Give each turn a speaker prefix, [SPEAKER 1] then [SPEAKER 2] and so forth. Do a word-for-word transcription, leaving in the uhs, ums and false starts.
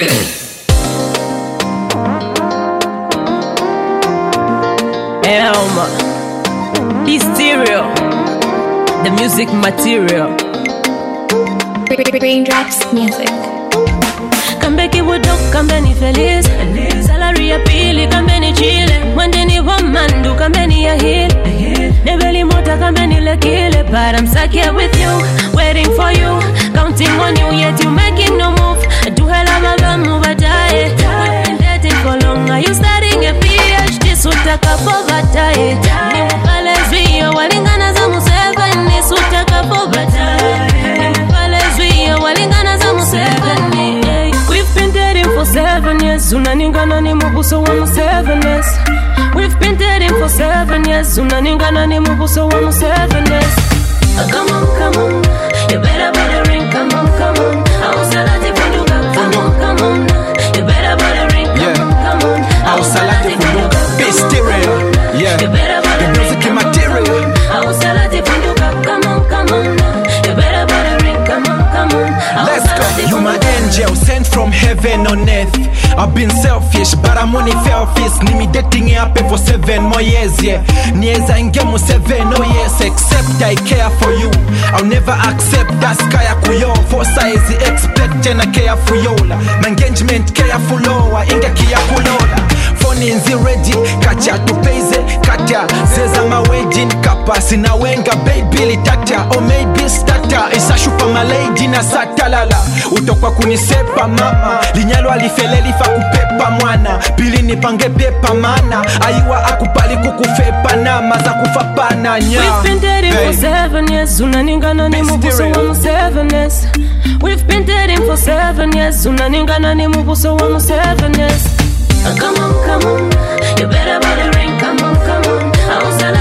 [SPEAKER 1] Elma, Hysteria, the music material.
[SPEAKER 2] Raindrops music.
[SPEAKER 1] Kambeki wudo, kambeni feliz. Salary ya pili, kambeni chile. Mwendeni wamandu, kambeni ya hil. Nebeli mota, kambeni lekile. But I'm stuck here with you, waiting for you, counting on you, yet you making no move. Do hella baba move a die. We've been dating for long, are you starting a PhD? Sutaka povatae. Ni mukale zwiyo, walingana za Museveni. Sutaka povatae. Ni mukale zwiyo, walingana za Museveni. We've been dating for seven years. Unaningana ni mubuso wa Museveni. We've been dating for seven years. Unaningana ni mubuso wa Museveni. Come on, come on, you better put a ring. Come on, come on, I was salati funduka. Come on, come on, you better put a ring. Come on, come on, I was salati funduka.
[SPEAKER 3] Hysteria, yeah,
[SPEAKER 1] you better put a ring.
[SPEAKER 3] The music material.
[SPEAKER 1] I was salati funduka. Come on, come on, you better put a ring. Come on, come on,
[SPEAKER 3] let's go. You my angel sent from heaven on earth. I've been selfish, but I'm only selfish. Nimi dating up for seven more years, yeah. Nieza inge mo seven, oh yes. Except I care for you, I'll never accept that sky kuyo. For size expect and I care for you. My engagement care for lower, inge kia kulola. Phone inzi ready, kacha tupeize, kacha zeza ma wedding kapa. Sina wenga baby litata, or maybe starter. Isa shupa my lady na satalala. Utokwa kunisepa mama, linyalo alifele lifa kupepa mwana. Pili nipange pepa mana, aiwa akupali kukufepa na maza kufapana nya.
[SPEAKER 1] We've been dating for seven years. Unaningana ni mubuso wa Museveni. We've been dating for seven years. Unaningana ni mubuso wa Museveni. Come on, come on, you better put a ring. Come on, come on, I was